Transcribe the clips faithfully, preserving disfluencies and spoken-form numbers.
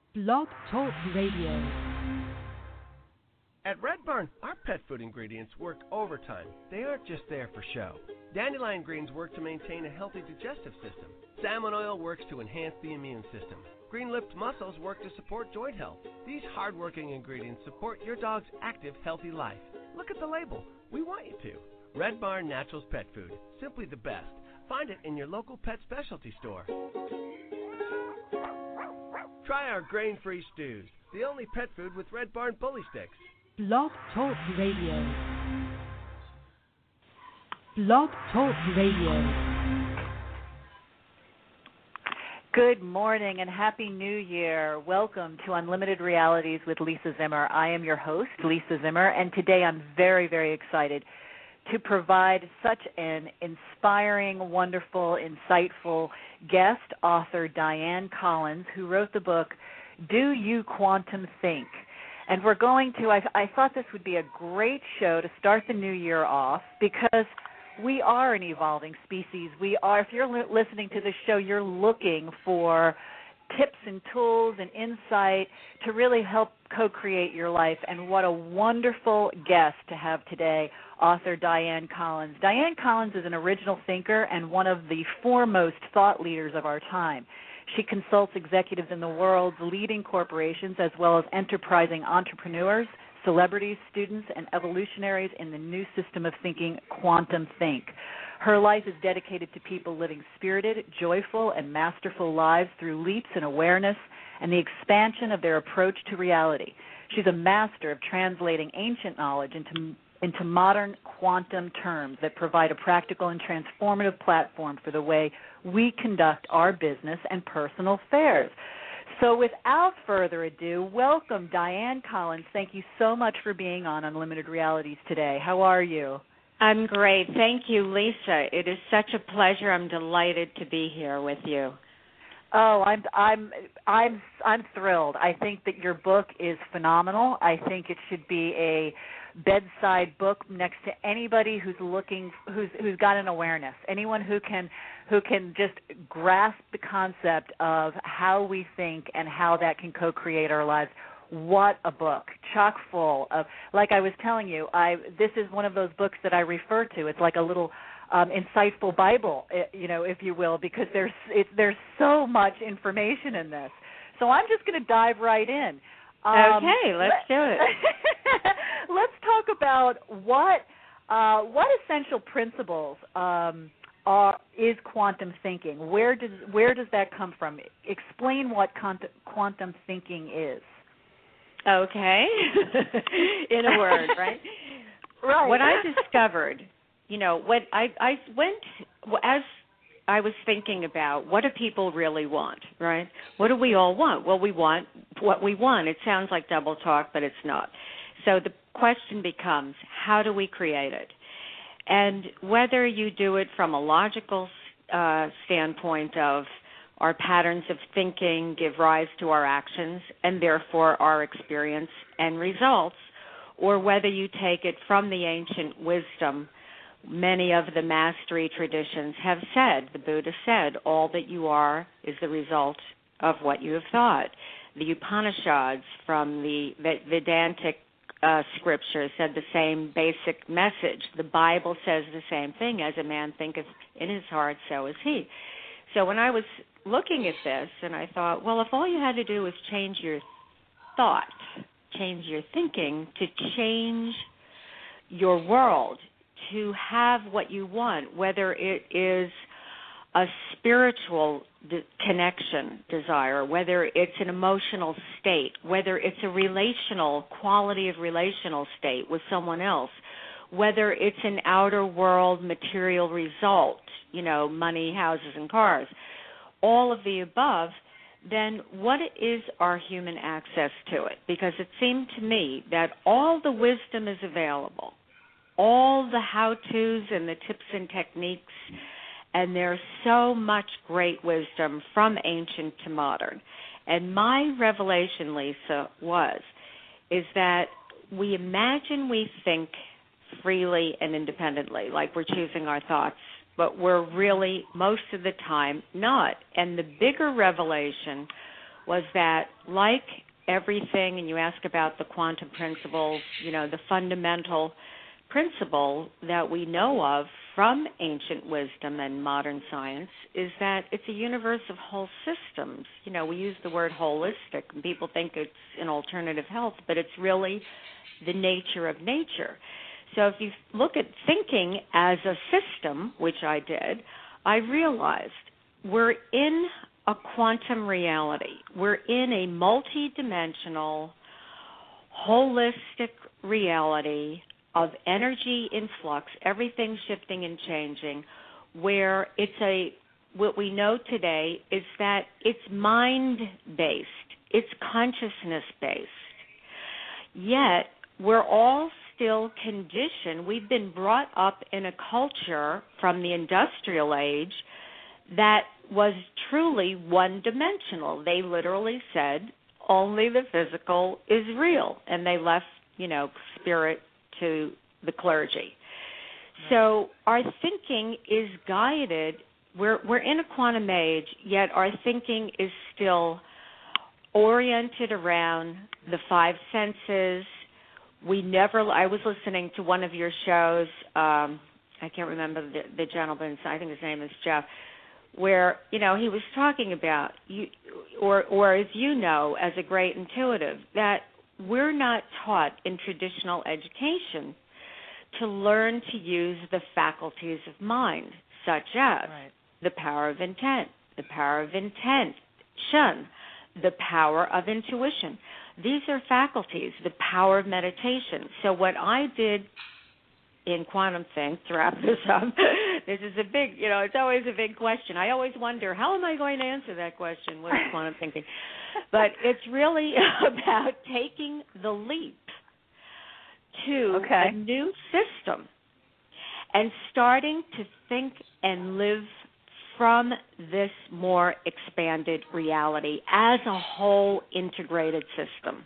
Blog Talk Radio. At Red Barn, our pet food ingredients work overtime. They aren't just there for show. Dandelion greens work to maintain a healthy digestive system. Salmon oil works to enhance the immune system. Green-lipped mussels work to support joint health. These hard-working ingredients support your dog's active, healthy life. Look at the label. We want you to. Red Barn Naturals Pet Food. Simply the best. Find it in your local pet specialty store. Try our grain-free stews. The only pet food with Red Barn bully sticks. Blog Talk Radio. Blog Talk Radio. Good morning and Happy New Year. Welcome to Unlimited Realities with Lisa Zimmer. I am your host, Lisa Zimmer, and today I'm very, very excited to provide such an inspiring, wonderful, insightful guest author, Diane Collins, who wrote the book, Do You Quantum Think? And we're going to, I, I thought this would be a great show to start the new year off because we are an evolving species. We are, if you're li- listening to this show, you're looking for tips and tools and insight to really help co-create your life. And what a wonderful guest to have today, author Diane Collins. Diane Collins is an original thinker and one of the foremost thought leaders of our time. She consults executives in the world's leading corporations as well as enterprising entrepreneurs, celebrities, students, and evolutionaries in the new system of thinking, Quantum Think. Her life is dedicated to people living spirited, joyful, and masterful lives through leaps in awareness and the expansion of their approach to reality. She's a master of translating ancient knowledge into into modern quantum terms that provide a practical and transformative platform for the way we conduct our business and personal affairs. So without further ado, welcome Diane Collins. Thank you so much for being on Unlimited Realities today. How are you? I'm great. Thank you, Lisa. It is such a pleasure. I'm delighted to be here with you. Oh, I'm I'm I'm I'm thrilled. I think that your book is phenomenal. I think it should be a bedside book next to anybody who's looking who's who's got an awareness. Anyone who can who can just grasp the concept of how we think and how that can co-create our lives. What a book, chock full of, like I was telling you, I this is one of those books that I refer to. It's like a little um, insightful Bible, you know, if you will, because there's it's, there's so much information in this. So I'm just going to dive right in. Um, okay, let's let, do it. Let's talk about what uh, what essential principles um, are is quantum thinking. Where does where does that come from? Explain what quantum, quantum thinking is. Okay, in a word, right? Right. What I discovered, you know, what I I went as I was thinking about what do people really want, right? What do we all want? Well, we want what we want. It sounds like double talk, but it's not. So the question becomes, how do we create it? And whether you do it from a logical uh, standpoint of our patterns of thinking give rise to our actions and therefore our experience and results, or whether you take it from the ancient wisdom. Many of the mastery traditions have said, the Buddha said, all that you are is the result of what you have thought. The Upanishads from the Vedantic uh, scripture said the same basic message. The Bible says the same thing, as a man thinketh in his heart, so is he. So when I was looking at this, and I thought, well, if all you had to do was change your thought, change your thinking, to change your world, to have what you want, whether it is a spiritual de- connection desire, whether it's an emotional state, whether it's a relational, quality of relational state with someone else, whether it's an outer world material result, you know, money, houses, and cars, all of the above, then what is our human access to it? Because it seemed to me that all the wisdom is available, all the how-tos and the tips and techniques, and there's so much great wisdom from ancient to modern. And my revelation, Lisa, was, is that we imagine we think freely and independently, like we're choosing our thoughts, but we're really, most of the time, not. And the bigger revelation was that, like everything, and you ask about the quantum principles, you know, the fundamental principle that we know of from ancient wisdom and modern science is that it's a universe of whole systems. You know, we use the word holistic, and people think it's an alternative health, but it's really the nature of nature. So if you look at thinking as a system, which I did, I realized we're in a quantum reality. We're in a multidimensional, holistic reality of energy in flux, everything shifting and changing, where it's a, what we know today is that it's mind-based, it's consciousness-based. Yet, we're all still conditioned. We've been brought up in a culture from the industrial age that was truly one-dimensional. They literally said only the physical is real, and they left, you know, spirit to the clergy. So our thinking is guided. We're we're in a quantum age, yet our thinking is still oriented around the five senses. We never. I was listening to one of your shows. Um, I can't remember the, the gentleman's. I think his name is Jeff. Where, you know, he was talking about you, or or as you know, as a great intuitive, that we're not taught in traditional education to learn to use the faculties of mind, such as right. the power of intent, the power of intention, the power of intuition. These are faculties, the power of meditation. So what I did in Quantum Think, to wrap this up, this is a big, you know, it's always a big question. I always wonder, how am I going to answer that question? What is quantum thinking? But it's really about taking the leap to okay. a new system and starting to think and live from this more expanded reality as a whole integrated system.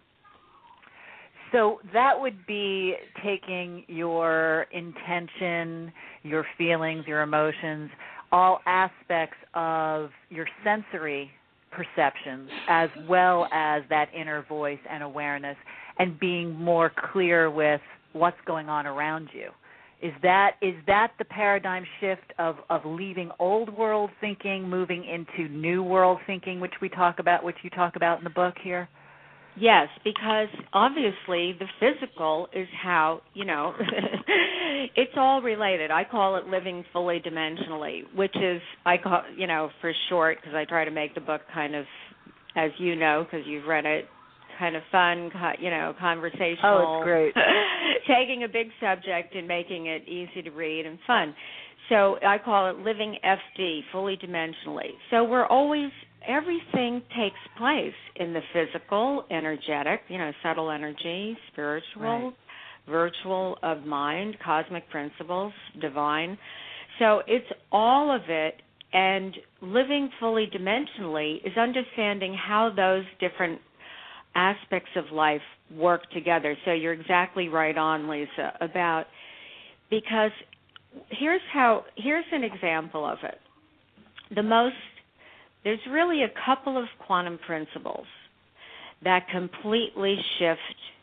So that would be taking your intention, your feelings, your emotions, all aspects of your sensory perceptions, as well as that inner voice and awareness, and being more clear with what's going on around you. Is that is that the paradigm shift of, of leaving old world thinking, moving into new world thinking, which we talk about, which you talk about in the book here? Yes, because obviously the physical is how, you know, it's all related. I call it living fully dimensionally, which is, I call, you know, for short, because I try to make the book kind of, as you know, because you've read it, kind of fun, you know, conversational. Oh, it's great. Taking a big subject and making it easy to read and fun. So I call it living F D, fully dimensionally. So we're always, everything takes place in the physical, energetic, you know, subtle energy, spiritual, right. virtual of mind, cosmic principles, divine. So it's all of it, and living fully dimensionally is understanding how those different aspects of life work together. So you're exactly right on, Lisa, about, because here's how, here's an example of it. The most, there's really a couple of quantum principles that completely shift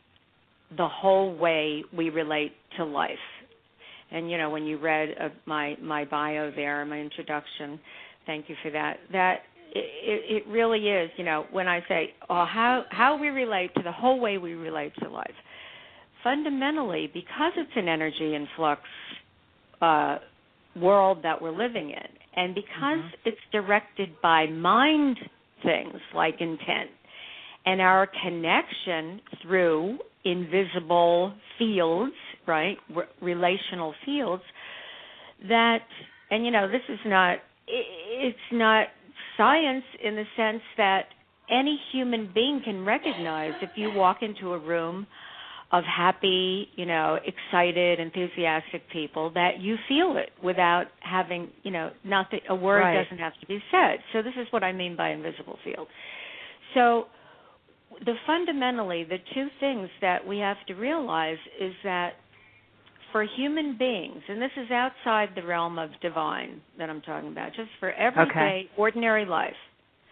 the whole way we relate to life. And, you know, when you read uh, my, my bio there, my introduction, thank you for that, that it, it really is, you know, when I say oh, how, how we relate to the whole way we relate to life. Fundamentally, because it's an energy in flux uh, world that we're living in, and because mm-hmm. it's directed by mind things like intent and our connection through invisible fields, right, R- relational fields, that, and, you know, this is not, it's not science in the sense that any human being can recognize if you walk into a room of happy, you know, excited, enthusiastic people, that you feel it without having, you know, nothing, a word right. doesn't have to be said. So this is what I mean by invisible field. So the fundamentally, the two things that we have to realize is that for human beings, and this is outside the realm of divine that I'm talking about, just for everyday, okay. ordinary life,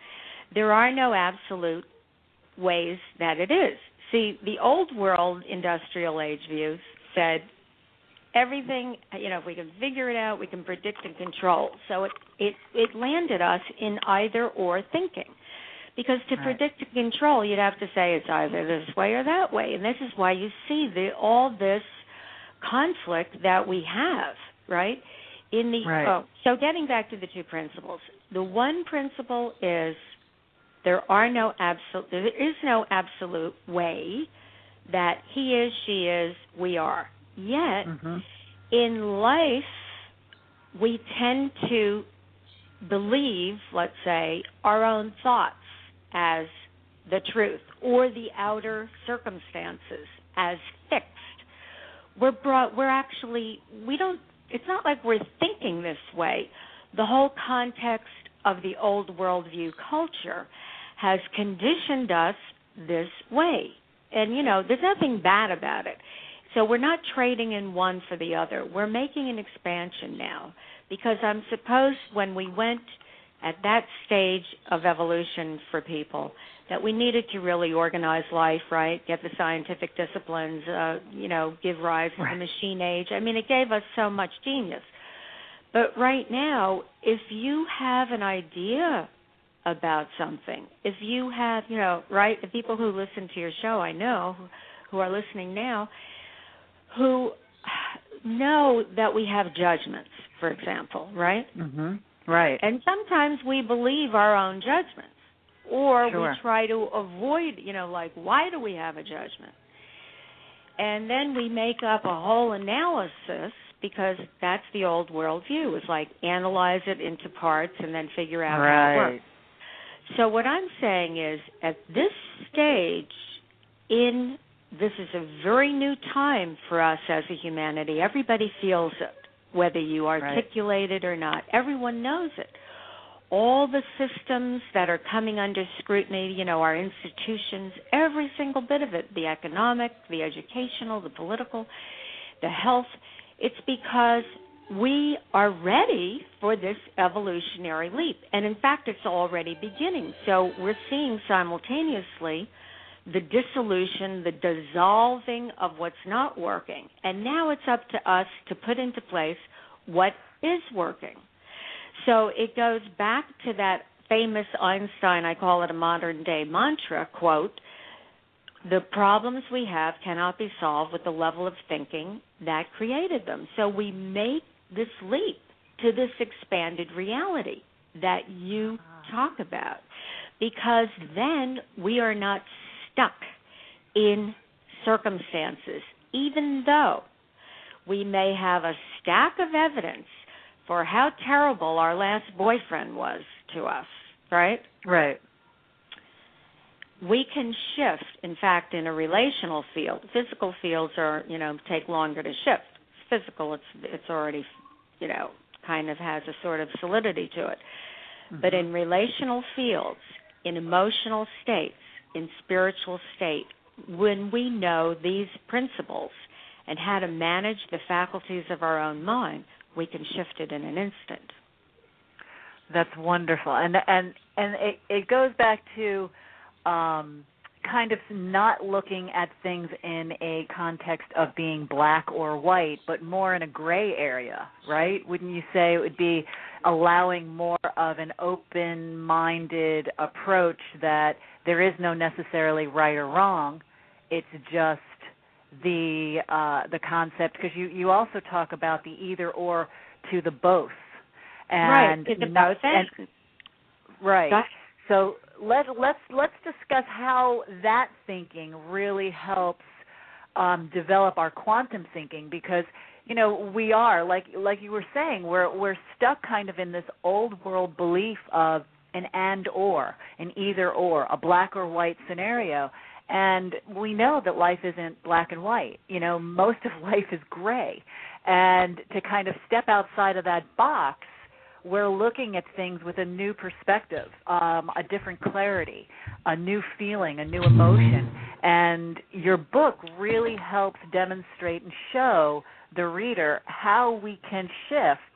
there are no absolute ways that it is. See, the old world industrial age views said everything, you know, if we can figure it out, we can predict and control. So it, it, it landed us in either or thinking. Because to right. predict and control, you'd have to say it's either this way or that way. And this is why you see the, all this conflict that we have, right? In the right. oh, so getting back to the two principles. The one principle is there are no absolute there is no absolute way that he is, she is, we are. Yet mm-hmm. in life we tend to believe, let's say, our own thoughts as the truth or the outer circumstances as fixed. We're brought we're actually we don't it's not like we're thinking this way. The whole context of the old worldview culture has conditioned us this way. And, you know, there's nothing bad about it. So we're not trading in one for the other. We're making an expansion now because I'm supposed when we went at that stage of evolution for people that we needed to really organize life, right, get the scientific disciplines, uh, you know, give rise to right. the machine age. I mean, it gave us so much genius. But right now, if you have an idea about something, if you have, you know, right, the people who listen to your show, I know, who are listening now, who know that we have judgments, for example, right? Mm-hmm. Right. And sometimes we believe our own judgments, or sure. we try to avoid, you know, like, why do we have a judgment? And then we make up a whole analysis because that's the old world view. It's like analyze it into parts and then figure out right. how it works. So what I'm saying is at this stage in this is a very new time for us as a humanity. Everybody feels it, whether you articulate right. it or not. Everyone knows it. All the systems that are coming under scrutiny, you know, our institutions, every single bit of it, the economic, the educational, the political, the health, it's because we are ready for this evolutionary leap. And, in fact, it's already beginning. So we're seeing simultaneously the dissolution, the dissolving of what's not working. And now it's up to us to put into place what is working. So it goes back to that famous Einstein, I call it a modern-day mantra, quote, the problems we have cannot be solved with the level of thinking that created them. So we make this leap to this expanded reality that you talk about, because then we are not stuck in circumstances, even though we may have a stack of evidence for how terrible our last boyfriend was to us, right? Right. We can shift, in fact, in a relational field. Physical fields are, you know, take longer to shift. Physical, it's it's already, you know, kind of has a sort of solidity to it. Mm-hmm. But in relational fields, in emotional states, in spiritual state, when we know these principles and how to manage the faculties of our own mind, we can shift it in an instant. That's wonderful. And and and it, it goes back to um, kind of not looking at things in a context of being black or white, but more in a gray area, right? Wouldn't you say it would be allowing more of an open-minded approach that there is no necessarily right or wrong, it's just the uh, the concept, because you, you also talk about the either or to the both. And right, to the both. And, right. So let, let's let's discuss how that thinking really helps um, develop our quantum thinking, because you know we are like like you were saying we're we're stuck kind of in this old world belief of an and or, an either or, a black or white scenario. And we know that life isn't black and white. You know, most of life is gray. And to kind of step outside of that box, we're looking at things with a new perspective, um, a different clarity, a new feeling, a new emotion. And your book really helps demonstrate and show the reader how we can shift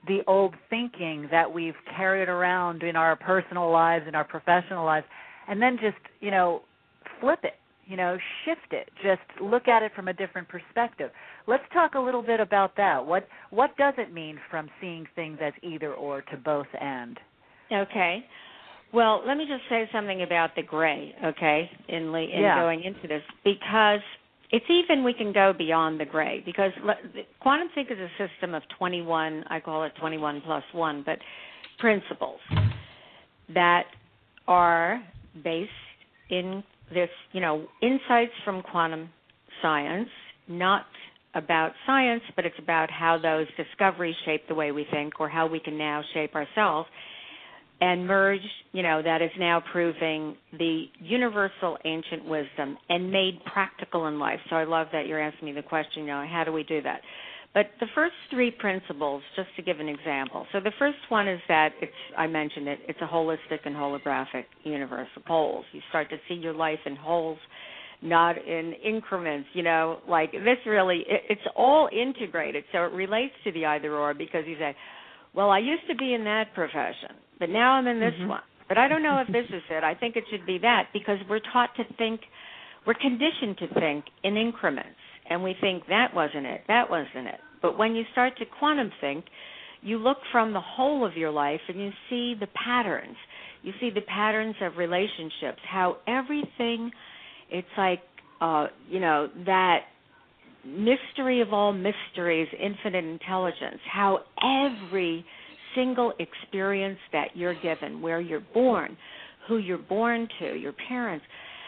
the old thinking that we've carried around in our personal lives, in our professional lives, and then just, you know, flip it, you know, shift it, just look at it from a different perspective. Let's talk a little bit about that. What what does it mean from seeing things as either or to both and? Okay. Well, let me just say something about the gray, okay, in, le- in yeah. going into this, because it's even we can go beyond the gray, because le- quantum think is a system of twenty-one, I call it twenty-one plus one, but principles that are based in this, you know, insights from quantum science, not about science, but it's about how those discoveries shape the way we think or how we can now shape ourselves, and merge, you know, that is now proving the universal ancient wisdom and made practical in life. So I love that you're asking me the question, you know, how do we do that? But the first three principles, just to give an example. So the first one is that it's, I mentioned it, it's a holistic and holographic universe of wholes. You start to see your life in wholes, not in increments, you know, like this really, it, it's all integrated. So it relates to the either or, because you say, well, I used to be in that profession, but now I'm in this mm-hmm. one. But I don't know if this is it. I think it should be that, because we're taught to think, we're conditioned to think in increments. And we think that wasn't it, that wasn't it. But when you start to quantum think, you look from the whole of your life and you see the patterns. You see the patterns of relationships, how everything, it's like, uh, you know, that mystery of all mysteries, infinite intelligence, how every single experience that you're given, where you're born, who you're born to, your parents,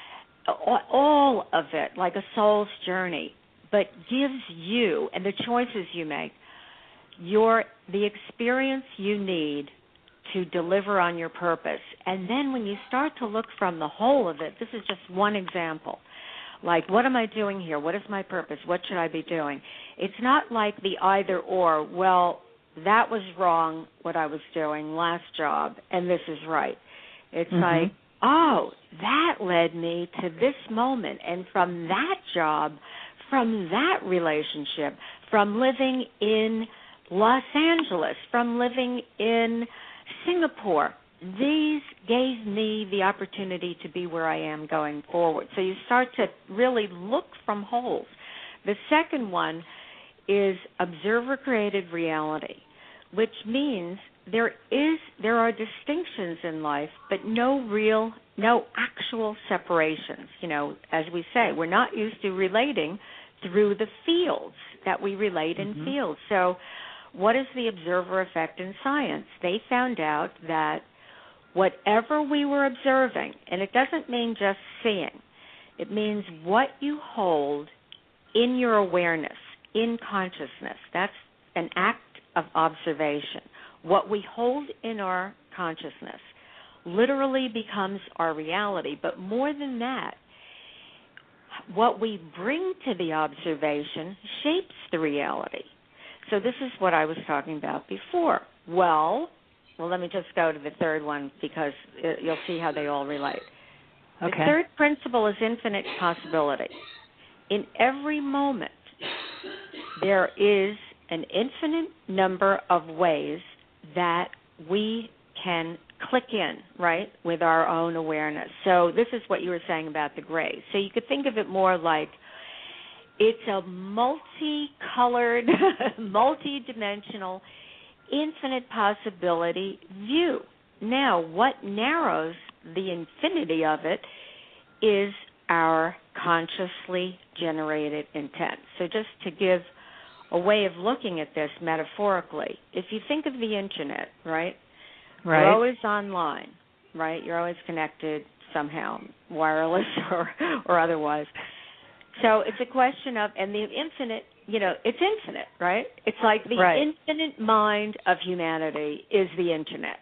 all of it, like a soul's journey, but gives you, and the choices you make, your the experience you need to deliver on your purpose. And then when you start to look from the whole of it, this is just one example, like, what am I doing here? What is my purpose? What should I be doing? It's not like the either or, well, that was wrong, what I was doing last job, and this is right. It's mm-hmm. like, oh, that led me to this moment, and from that job, from that relationship, from living in Los Angeles, from living in Singapore, these gave me the opportunity to be where I am going forward. So you start to really look from wholes. The second one is observer-created reality, which means there is there are distinctions in life, but no real, no actual separations. You know, as we say, we're not used to relating through the fields that we relate in mm-hmm. fields. So what is the observer effect in science? They found out that whatever we were observing, and it doesn't mean just seeing, it means what you hold in your awareness, in consciousness. That's an act of observation. What we hold in our consciousness literally becomes our reality. But more than that, what we bring to the observation shapes the reality. So this is what I was talking about before. Well, well, let me just go to the third one, because it, you'll see how they all relate. Okay. The third principle is infinite possibility. In every moment, there is an infinite number of ways that we can click in, right, with our own awareness. So this is what you were saying about the gray. So you could think of it more like it's a multicolored, multidimensional, infinite possibility view. Now, what narrows the infinity of it is our consciously generated intent. So just to give a way of looking at this metaphorically, if you think of the internet, right? Right. You're always online, right? You're always connected somehow, wireless or, or otherwise. So it's a question of, and the infinite, you know, it's infinite, right? It's like the right. infinite mind of humanity is the internet.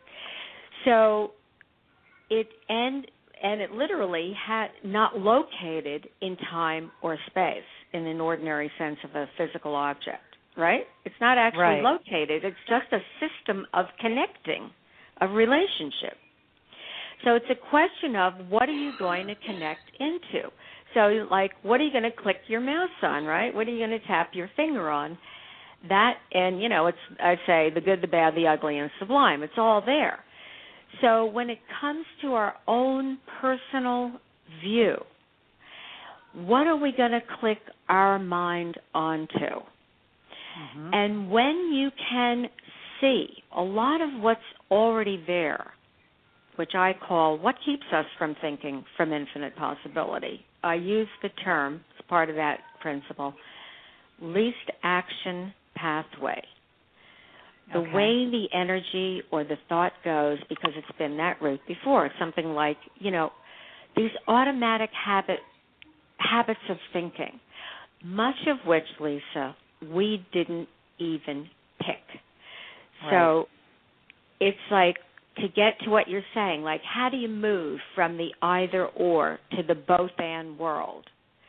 So it, and, and it literally had not located in time or space in an ordinary sense of a physical object, right? It's not actually right. located. It's just a system of connecting, of relationship. So it's a question of what are you going to connect into? So, like, what are you going to click your mouse on, right? What are you going to tap your finger on? that, and, you know, it's, I'd say, the good, the bad, the ugly, and sublime. It's all there. So when it comes to our own personal view, what are we going to click our mind onto? Mm-hmm. And when you can see a lot of what's already there, which I call what keeps us from thinking from infinite possibility. I use the term, as part of that principle, least action pathway. The okay. way the energy or the thought goes, because it's been that route before, it's something like, you know, these automatic habit habits of thinking, much of which, Lisa, we didn't even pick. Right. So it's like, to get to what you're saying, like how do you move from the either or to the both and world?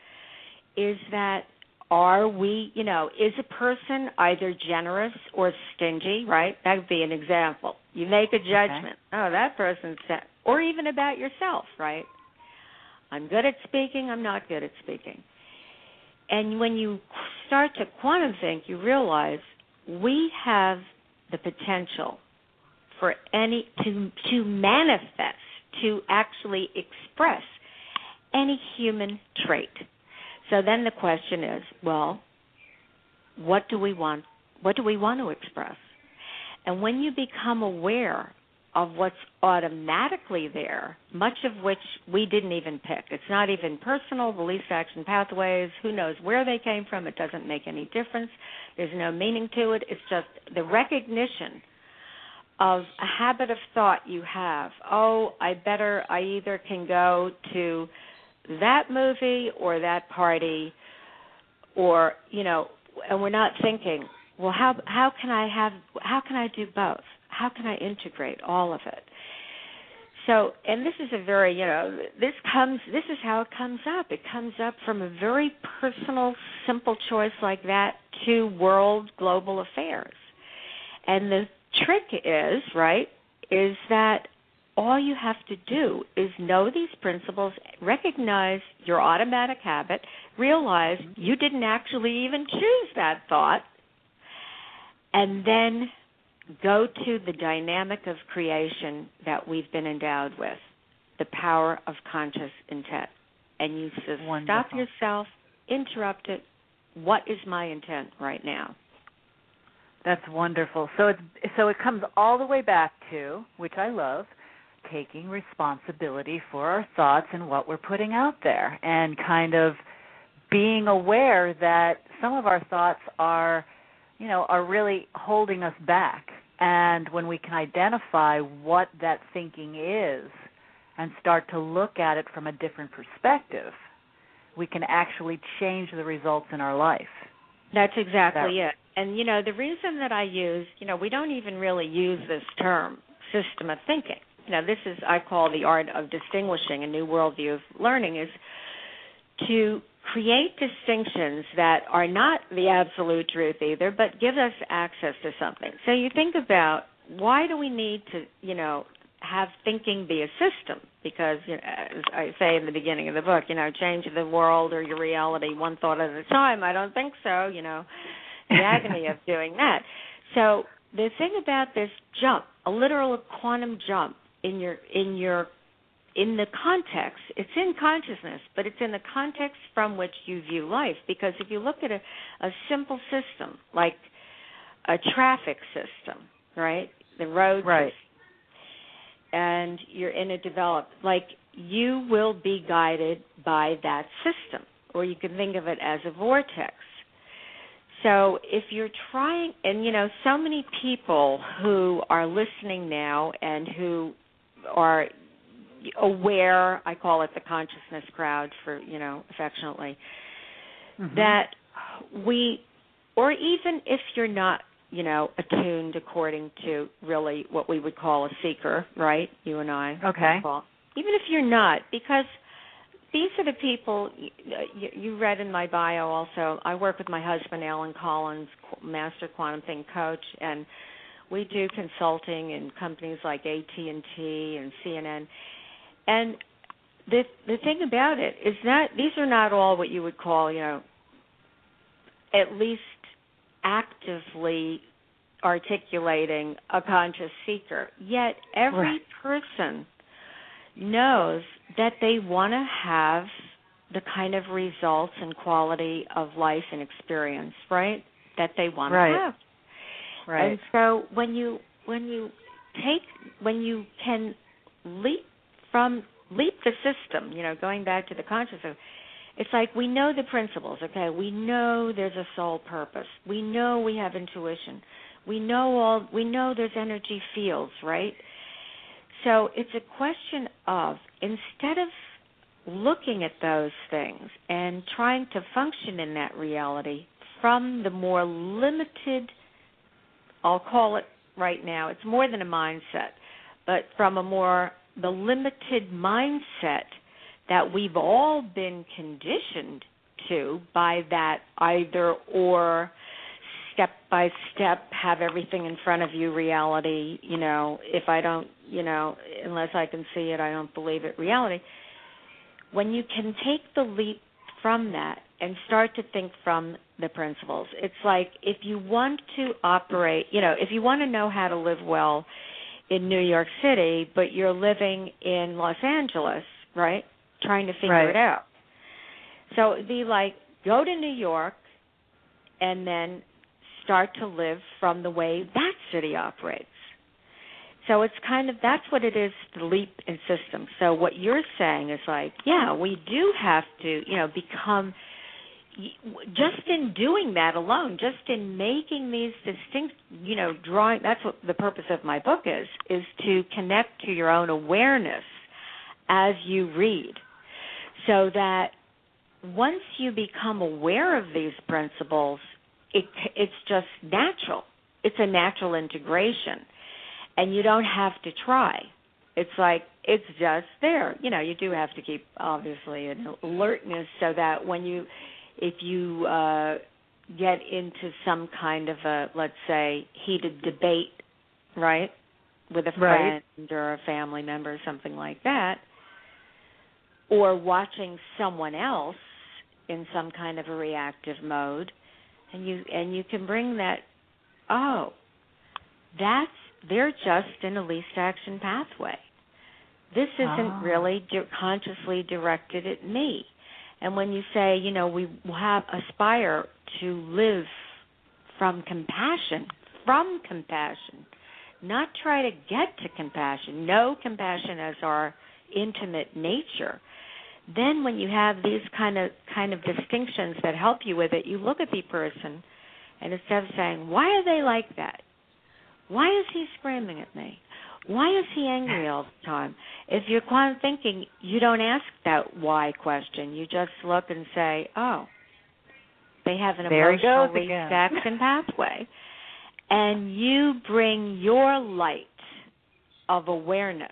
Is that, are we, you know, is a person either generous or stingy, right? That would be an example. You make a judgment. Okay. Oh, that person's, or even about yourself, right? I'm good at speaking, I'm not good at speaking. And when you start to quantum think, you realize we have the potential for any to to manifest, to actually express any human trait. So then the question is, well, what do we want? What do we want to express? And when you become aware of what's automatically there, much of which we didn't even pick. It's not even personal, the least action pathways, who knows where they came from, it doesn't make any difference. There's no meaning to it. It's just the recognition of a habit of thought you have. Oh, I better, I either can go to that movie or that party, or, you know, and we're not thinking, well, how how can I have, how can I do both? How can I integrate all of it? So, and this is a very, you know, this comes, this is how it comes up. It comes up from a very personal, simple choice like that to world, global affairs. And the trick is, right, is that all you have to do is know these principles, recognize your automatic habit, realize you didn't actually even choose that thought, and then go to the dynamic of creation that we've been endowed with, the power of conscious intent. And you just Wonderful. Stop yourself, interrupt it. What is my intent right now? That's wonderful. So it's so it comes all the way back to, which I love, taking responsibility for our thoughts and what we're putting out there, and kind of being aware that some of our thoughts are, you know, are really holding us back. And when we can identify what that thinking is and start to look at it from a different perspective, we can actually change the results in our life. That's exactly that, it. And, you know, the reason that I use, you know, we don't even really use this term, system of thinking. You know, this is, I call the art of distinguishing, a new worldview of learning, is to create distinctions that are not the absolute truth either, but give us access to something. So you think about, why do we need to, you know, have thinking be a system? Because, you know, as I say in the beginning of the book, you know, change the world or your reality one thought at a time. I don't think so, you know, the agony of doing that. So the thing about this jump, a literal quantum jump in your in your in the context, it's in consciousness, but it's in the context from which you view life. Because if you look at a, a simple system, like a traffic system, right, the road right. system, and you're in a developed, like you will be guided by that system, or you can think of it as a vortex. So if you're trying, and you know, so many people who are listening now and who are aware, I call it the consciousness crowd for, you know, affectionately, mm-hmm. that we, or even if you're not, you know, attuned according to really what we would call a seeker, right, you and I. Okay. Call, even if you're not, because these are the people, you, you read in my bio also, I work with my husband, Alan Collins, Master Quantum Think Coach, and we do consulting in companies like A T and T and C N N. And the the thing about it is that these are not all what you would call, you know, at least actively articulating a conscious seeker. Yet every Right. person knows that they want to have the kind of results and quality of life and experience, right, that they want Right. to have. Right. And so when you when you take when you can leap from leap the system, you know, going back to the consciousness, it's like we know the principles, okay? We know there's a soul purpose. We know we have intuition. We know all we know there's energy fields, right? So it's a question of, instead of looking at those things and trying to function in that reality from the more limited, I'll call it right now, it's more than a mindset, but from a more, the limited mindset that we've all been conditioned to by that either or, step by step, have everything in front of you reality, you know, if I don't, you know, unless I can see it, I don't believe it reality. When you can take the leap from that and start to think from the principles, it's like if you want to operate, you know, if you want to know how to live well in New York City, but you're living in Los Angeles, right, trying to figure Right. it out. So it'd be like, go to New York and then start to live from the way that city operates. So it's kind of, that's what it is, the leap in system. So what you're saying is like, yeah, we do have to, you know, become, just in doing that alone, just in making these distinct, you know, drawing, that's what the purpose of my book is, is to connect to your own awareness as you read, so that once you become aware of these principles, it, it's just natural. It's a natural integration. And you don't have to try. It's like, it's just there. You know, you do have to keep, obviously, an alertness so that when you, if you uh, get into some kind of a, let's say, heated debate, right, with a friend Right. or a family member or something like that, or watching someone else in some kind of a reactive mode, and you and you can bring that, oh, that's, they're just in a least action pathway. This isn't Oh. really di- consciously directed at me. And when you say, you know, we have aspire to live from compassion, from compassion, not try to get to compassion, know compassion as our intimate nature, then when you have these kind of kind of distinctions that help you with it, you look at the person, and instead of saying, why are they like that? Why is he screaming at me? Why is he angry all the time? If you're quantum thinking, you don't ask that why question. You just look and say, oh, they have an There he emotional goes again. reaction pathway. And you bring your light of awareness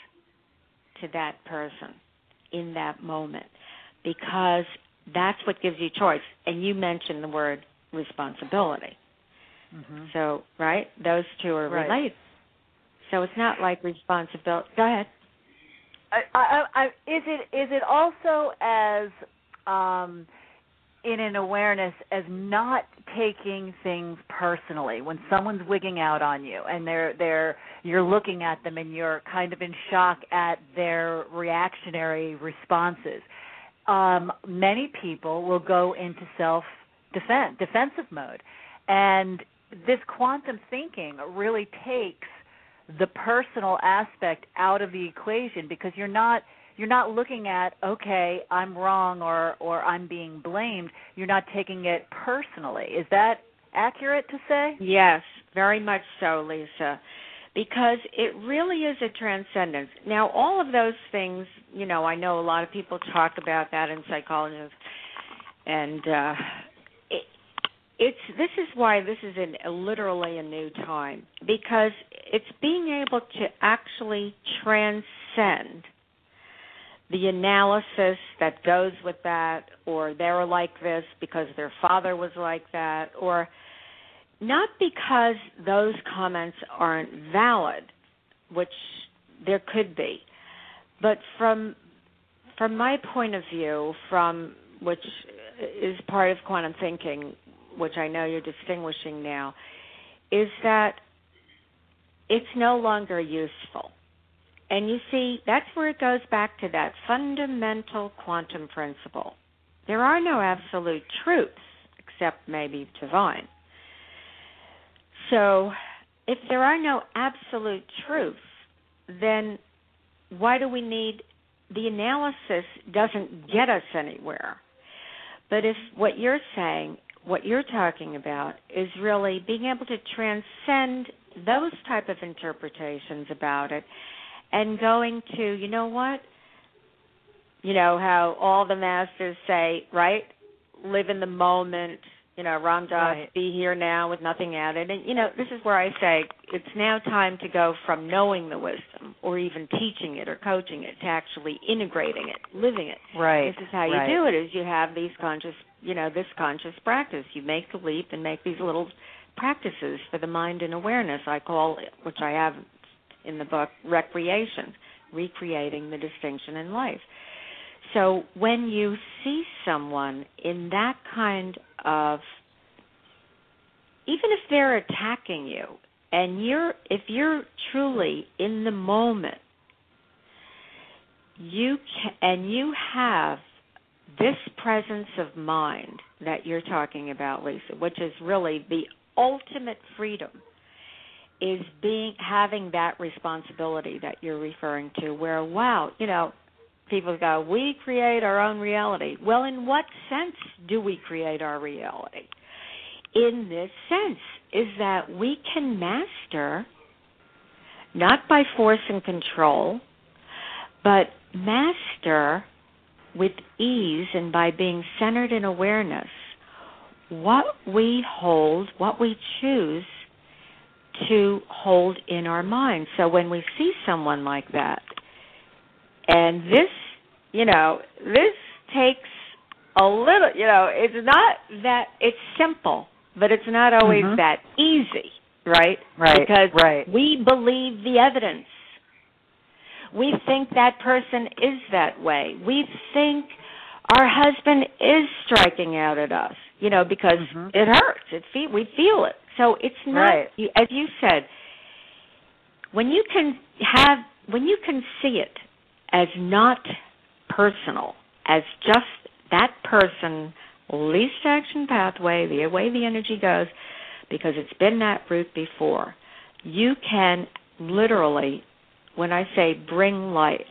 to that person in that moment, because that's what gives you choice. And you mentioned the word responsibility. Mm-hmm. So, right, those two are Right. related. So it's not like responsibility. Go ahead. I, I, I, is it is it also as um, in an awareness as not taking things personally when someone's wigging out on you and they're they're you're looking at them and you're kind of in shock at their reactionary responses. Um, many people will go into self-defense, defensive mode, and this quantum thinking really takes the personal aspect out of the equation, because you're not you're not looking at, okay, I'm wrong or or I'm being blamed. You're not taking it personally. Is that accurate to say? Yes, very much so, Lisa, because it really is a transcendence. Now, all of those things, you know, I know a lot of people talk about that in psychology, and uh, it, it's this is why this is an, a, literally a new time, because it's being able to actually transcend the analysis that goes with that, or they're like this because their father was like that, or not because those comments aren't valid, which there could be, but from from my point of view, from which is part of quantum thinking, which I know you're distinguishing now, is that it's no longer useful. And you see, that's where it goes back to that fundamental quantum principle. There are no absolute truths, except maybe divine. So if there are no absolute truths, then why do we need, the analysis doesn't get us anywhere. But if what you're saying, what you're talking about, is really being able to transcend those type of interpretations about it and going to, you know what, you know, how all the masters say, right, live in the moment, you know, Ram Dass, Right. be here now with nothing added. And, you know, this is where I say it's now time to go from knowing the wisdom or even teaching it or coaching it to actually integrating it, living it. Right. This is how you right. do it, is you have these conscious, you know, this conscious practice. You make the leap and make these little practices for the mind and awareness. I call it, which I have in the book, recreation, recreating the distinction in life. So when you see someone in that kind of, even if they're attacking you, and you're, if you're truly in the moment, you can, and you have this presence of mind that you're talking about, Lisa, which is really the ultimate freedom, is being having that responsibility that you're referring to, where, wow, you know, people go, we create our own reality. Well, in what sense do we create our reality? In this sense is that we can master, not by force and control, but master with ease and by being centered in awareness what we hold, what we choose to hold in our mind. So when we see someone like that, and this, you know, this takes a little, you know, it's not that, it's simple, but it's not always mm-hmm. that easy, right? Right, Because right. we believe the evidence. We think that person is that way. We think our husband is striking out at us, you know, because mm-hmm. it hurts. It feel, we feel it. So it's not, right. as you said, when you can have, when you can see it as not personal, as just that person, least action pathway, the way the energy goes, because it's been that route before, you can literally, when I say bring light,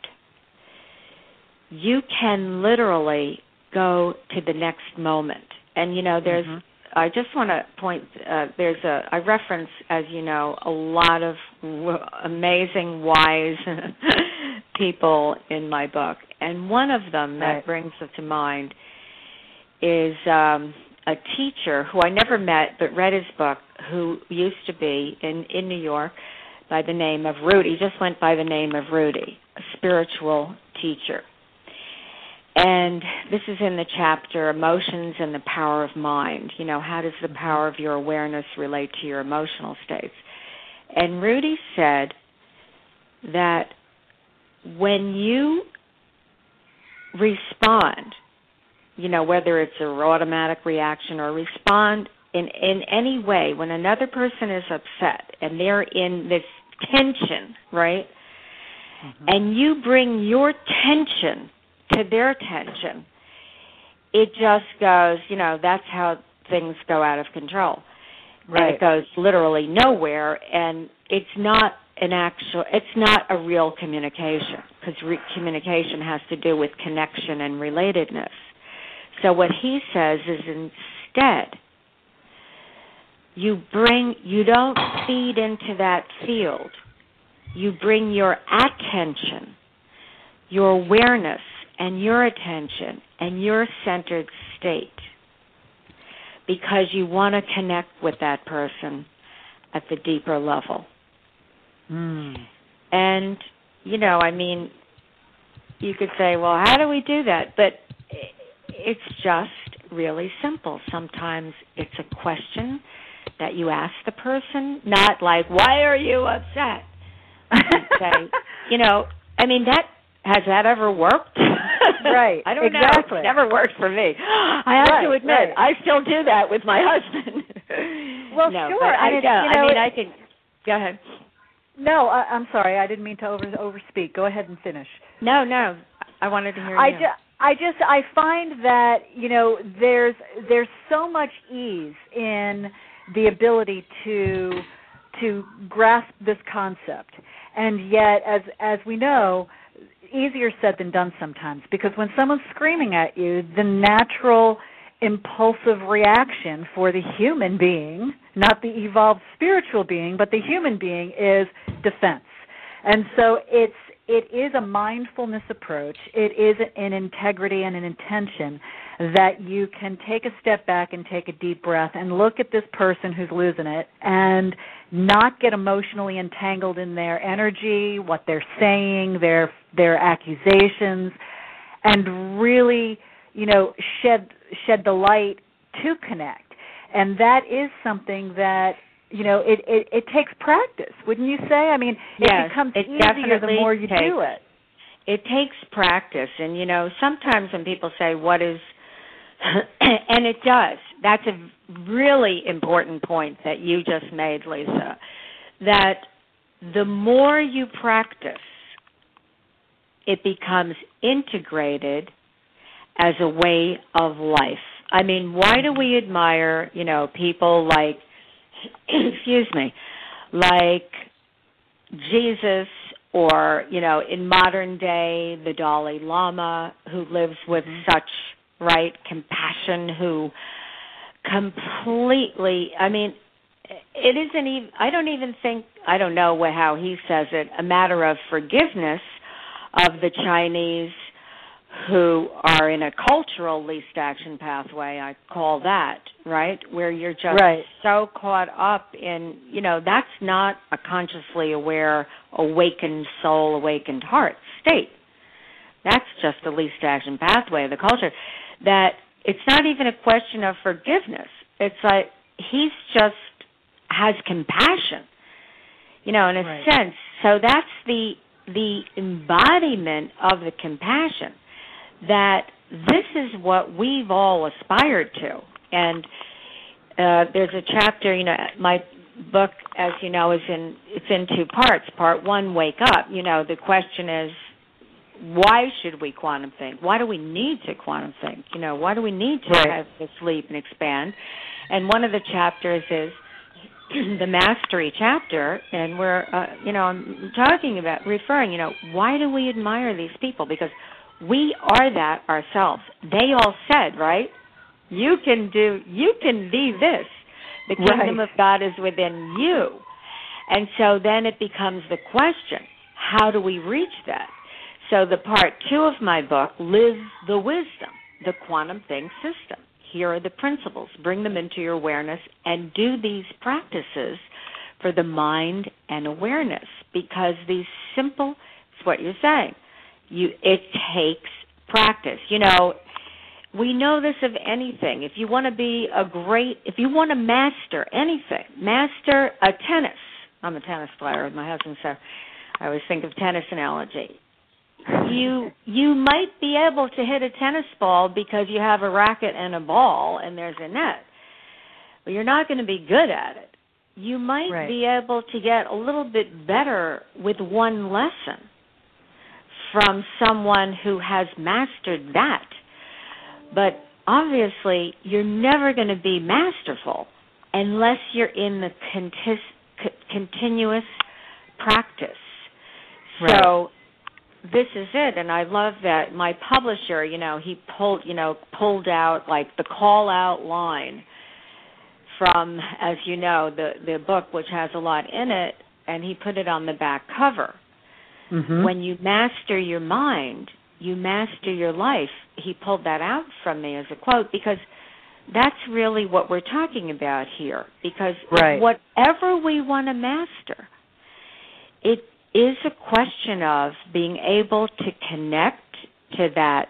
you can literally go to the next moment. And, you know, there's, mm-hmm. I just want to point, uh, there's a, I reference, as you know, a lot of w- amazing, wise people in my book. And one of them that right. brings it to mind is um, a teacher who I never met but read his book, who used to be in, in New York by the name of Rudy. He just went by the name of Rudy, a spiritual teacher. And this is in the chapter, Emotions and the Power of Mind. You know, how does the power of your awareness relate to your emotional states? And Rudy said that when you respond, you know, whether it's an automatic reaction or respond in, in any way, when another person is upset and they're in this tension, right, mm-hmm. and you bring your tension to their tension, it just goes, you know, that's how things go out of control. Right. And it goes literally nowhere, and it's not an actual, it's not a real communication, because re- communication has to do with connection and relatedness. So what he says is instead, you bring, you don't feed into that field. You bring your attention, your awareness, and your attention and your centered state, because you want to connect with that person at the deeper level. Mm. And, you know, I mean, you could say, well, how do we do that? But it's just really simple. Sometimes it's a question that you ask the person, not like, why are you upset? You say, you know, I mean, that has that ever worked? Right. I don't exactly. know. It's never worked for me. I have right, to admit, right. I still do that with my husband. Well, no, sure. But I, and don't know. You know, I mean, it, I can. Go ahead. No, I, I'm sorry. I didn't mean to over overspeak. Go ahead and finish. No, no. I wanted to hear I you. Ju- I just I find that you know there's there's so much ease in the ability to to grasp this concept, and yet as as we know, easier said than done sometimes, because when someone's screaming at you, the natural impulsive reaction for the human being, not the evolved spiritual being, but the human being, is defense. And so it's it is a mindfulness approach. It is an integrity and an intention that you can take a step back and take a deep breath and look at this person who's losing it and not get emotionally entangled in their energy, what they're saying, their their accusations, and really, you know, shed shed the light to connect. And that is something that, you know, it, it, it takes practice, wouldn't you say? I mean, yes, it becomes it easier the more you takes, do it. It takes practice. And, you know, sometimes when people say, what is, and it does. That's a really important point that you just made, Lisa, that the more you practice, it becomes integrated as a way of life. I mean, why do we admire, you know, people like, excuse me, like Jesus, or, you know, in modern day, the Dalai Lama, who lives with mm-hmm. such, right, compassion, who completely, I mean, it isn't even, I don't even think, I don't know how he says it, a matter of forgiveness of the Chinese who are in a cultural least action pathway, I call that, right, where you're just right. so caught up in, you know, that's not a consciously aware, awakened soul, awakened heart state. That's just the least action pathway of the culture. That it's not even a question of forgiveness. It's like he's just has compassion, you know, in a right. sense. So that's the the embodiment of the compassion, that this is what we've all aspired to. And uh, there's a chapter, you know, my book, as you know, is in, it's in two parts. Part one, wake up. You know, the question is, why should we quantum think? Why do we need to quantum think? You know, why do we need to right. have to sleep and expand? And one of the chapters is the mastery chapter, and we're, uh, you know, I'm talking about, referring, you know, why do we admire these people? Because we are that ourselves. They all said, right, you can do, you can be this. The kingdom right. of God is within you. And so then it becomes the question, how do we reach that? So the part two of my book, Live the Wisdom, the Quantum Think System. Here are the principles. Bring them into your awareness and do these practices for the mind and awareness, because these simple, it's what you're saying, you, it takes practice. You know, we know this of anything. If you want to be a great, if you want to master anything, master a tennis. I'm a tennis player with my husband, so I always think of tennis analogy. You you might be able to hit a tennis ball because you have a racket and a ball and there's a net, but you're not going to be good at it. You might right. be able to get a little bit better with one lesson from someone who has mastered that. But obviously, you're never going to be masterful unless you're in the contis- continuous practice. Right. So this is it, and I love that my publisher, you know, he pulled, you know, pulled out like the call-out line from, as you know, the the book, which has a lot in it, and he put it on the back cover. Mm-hmm. When you master your mind, you master your life. He pulled that out from me as a quote, because that's really what we're talking about here. Because right. whatever we want to master, it is a question of being able to connect to that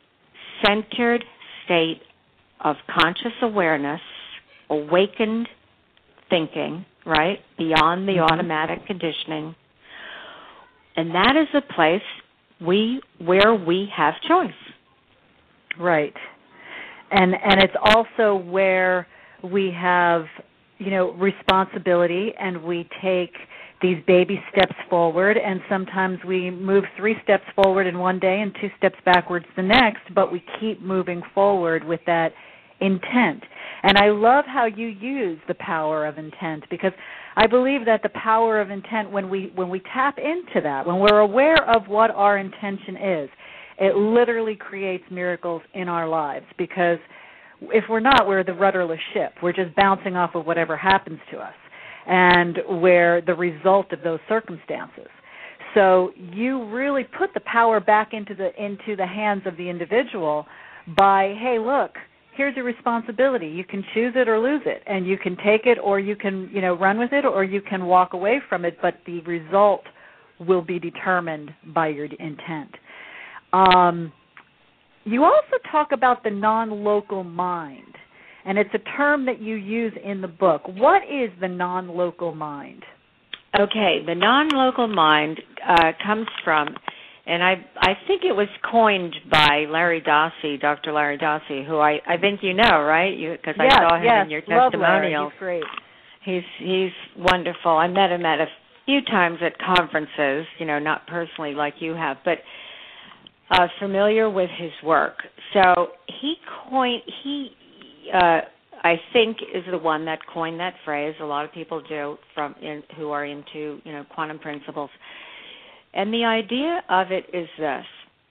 centered state of conscious awareness, awakened thinking, right, beyond the mm-hmm. automatic conditioning. And that is a place we where we have choice. Right. And and it's also where we have, you know, responsibility, and we take these baby steps forward, and sometimes we move three steps forward in one day and two steps backwards the next, but we keep moving forward with that intent. And I love how you use the power of intent, because I believe that the power of intent, when we when we tap into that, when we're aware of what our intention is, it literally creates miracles in our lives. Because if we're not, we're the rudderless ship. We're just bouncing off of whatever happens to us, and we're the result of those circumstances. So you really put the power back into the into the hands of the individual by, hey, look, here's your responsibility. You can choose it or lose it, and you can take it, or you can, you know, run with it, or you can walk away from it, but the result will be determined by your intent. Um, you also talk about the non-local mind, and it's a term that you use in the book. What is the non-local mind? Okay, the non-local mind uh, comes from, and I I think it was coined by Larry Dossey, Doctor Larry Dossey, who I, I think you know, right? Because yes, I saw him yes, in your love testimonial. Larry. He's great. He's he's wonderful. I met him at a few times at conferences, you know, not personally like you have, but uh, familiar with his work. So he coined he. Uh, I think is the one that coined that phrase. A lot of people do from in, who are into, you know, quantum principles. And the idea of it is this,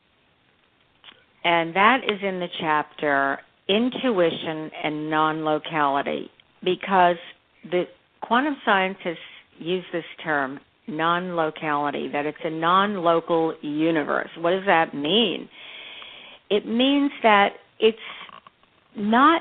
and that is in the chapter Intuition and Non-Locality, because the quantum scientists use this term, non-locality, that it's a non-local universe. What does that mean? It means that it's not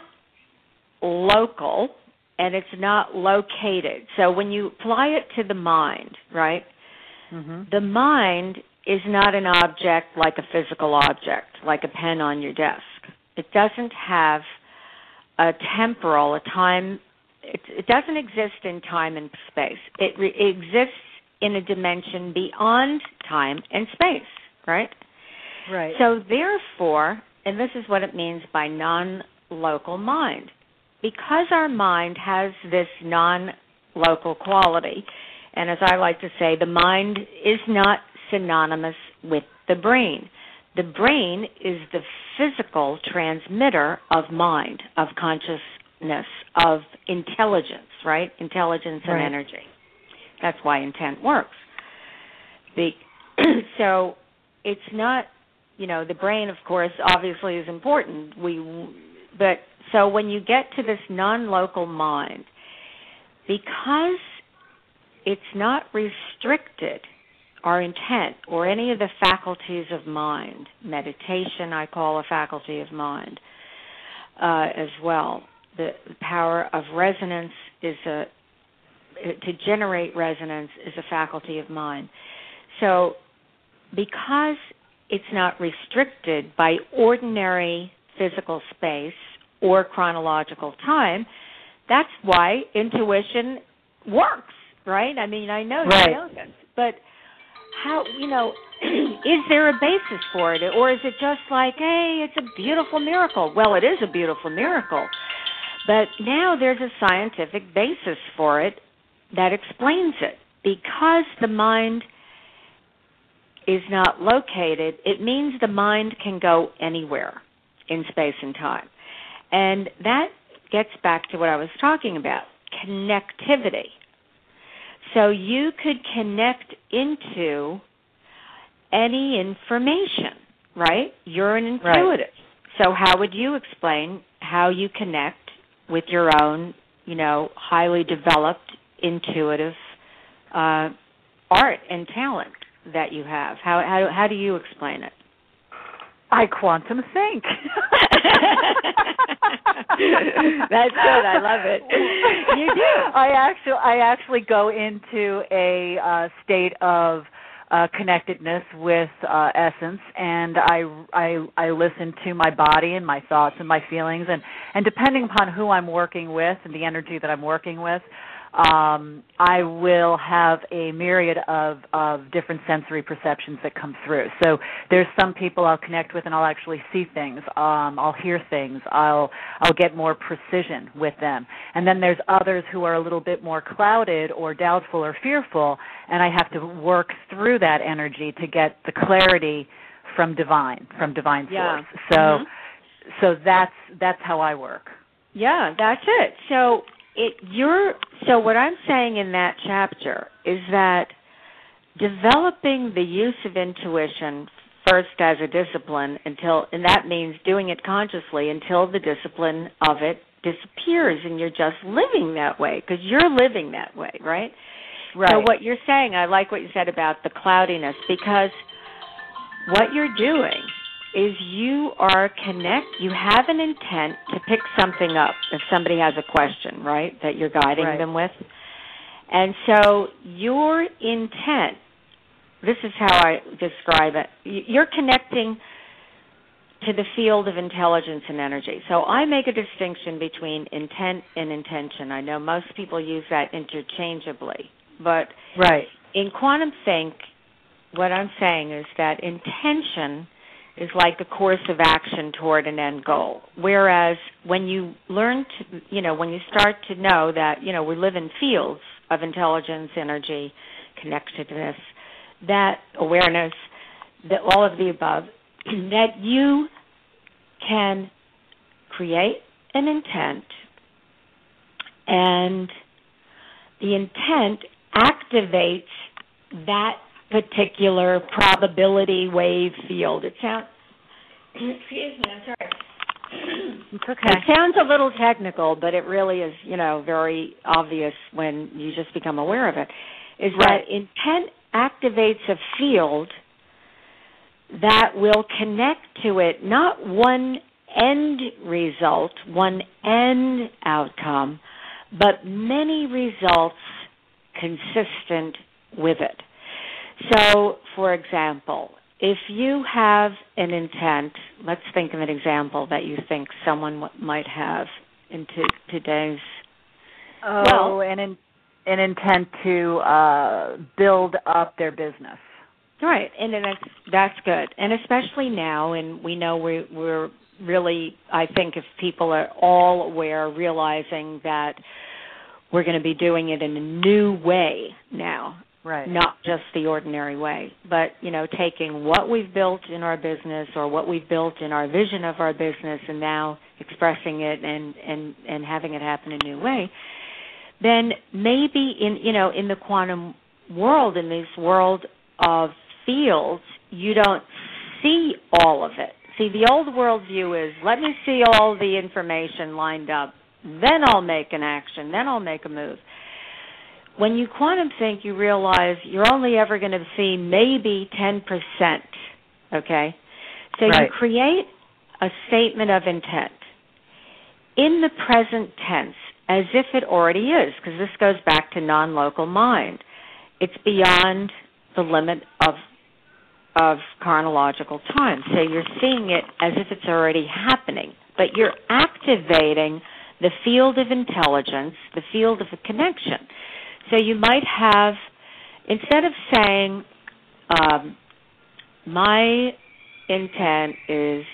local and it's not located. So when you apply it to the mind, right, mm-hmm. the mind is not an object like a physical object, like a pen on your desk. It doesn't have a temporal, a time, it, it doesn't exist in time and space. It, re, it exists in a dimension beyond time and space, right? Right. So therefore, and this is what it means by non-local mind, because our mind has this non-local quality, and as I like to say, the mind is not synonymous with the brain. The brain is the physical transmitter of mind, of consciousness, of intelligence, right? Intelligence and right. energy. That's why intent works. The, so it's not, you know, the brain, of course, obviously is important. We, but so when you get to this non-local mind, because it's not restricted, our intent or any of the faculties of mind, meditation I call a faculty of mind uh, as well. The, the power of resonance is a, to generate resonance is a faculty of mind. So because it's not restricted by ordinary physical space or chronological time, that's why intuition works, right? I mean, I know right. you know this, but how, you know, is there a basis for it? Or is it just like, hey, it's a beautiful miracle? Well, it is a beautiful miracle. But now there's a scientific basis for it that explains it. Because the mind is not located, it means the mind can go anywhere in space and time. And that gets back to what I was talking about, connectivity. So you could connect into any information, right? You're an intuitive. Right. So how would you explain how you connect with your own, you know, highly developed intuitive uh, art and talent that you have? How, how how do you explain it? I quantum think. That's good. I love it. You do. I actually, I actually go into a uh, state of uh, connectedness with uh, essence, and I, I, I listen to my body and my thoughts and my feelings, and, and depending upon who I'm working with and the energy that I'm working with, um, I will have a myriad of, of different sensory perceptions that come through. So there's some people I'll connect with and I'll actually see things. Um, I'll hear things. I'll I'll get more precision with them. And then there's others who are a little bit more clouded or doubtful or fearful, and I have to work through that energy to get the clarity from divine, from divine yeah. source. So mm-hmm. so that's that's how I work. Yeah, that's it. So it you're so what I'm saying in that chapter is that developing the use of intuition first as a discipline until, and that means doing it consciously until the discipline of it disappears and you're just living that way, because you're living that way, right? Right. So what you're saying, I like what you said about the cloudiness, because what you're doing is you are connect, you have an intent to pick something up if somebody has a question, right, that you're guiding right. them with. And so your intent, this is how I describe it, you're connecting to the field of intelligence and energy. So I make a distinction between intent and intention. I know most people use that interchangeably, but right. in Quantum Think, what I'm saying is that intention is like a course of action toward an end goal. Whereas when you learn to, you know, when you start to know that, you know, we live in fields of intelligence, energy, connectedness, that awareness, that all of the above, that you can create an intent, and the intent activates that particular probability wave field. It sounds, excuse me, I'm sorry. It's okay. It sounds a little technical, but it really is, you know, very obvious when you just become aware of it, is right. that intent activates a field that will connect to it, not one end result, one end outcome, but many results consistent with it. So, for example, if you have an intent, let's think of an example that you think someone w- might have in t- today's. Oh, well, an, in, an intent to uh, build up their business. Right, and then that's, that's good. And especially now, and we know we're, we're really, I think if people are all aware, realizing that we're going to be doing it in a new way now. Right. Not just the ordinary way, but, you know, taking what we've built in our business or what we've built in our vision of our business and now expressing it and, and, and having it happen in a new way, then maybe in, you know, in the quantum world, in this world of fields, you don't see all of it. See, the old world view is, let me see all the information lined up, then I'll make an action, then I'll make a move. When you quantum think, you realize you're only ever going to see maybe ten percent, okay? So right. you create a statement of intent in the present tense as if it already is, because this goes back to non-local mind. It's beyond the limit of of chronological time. So you're seeing it as if it's already happening, but you're activating the field of intelligence, the field of a connection. So you might have, instead of saying, um, my intent is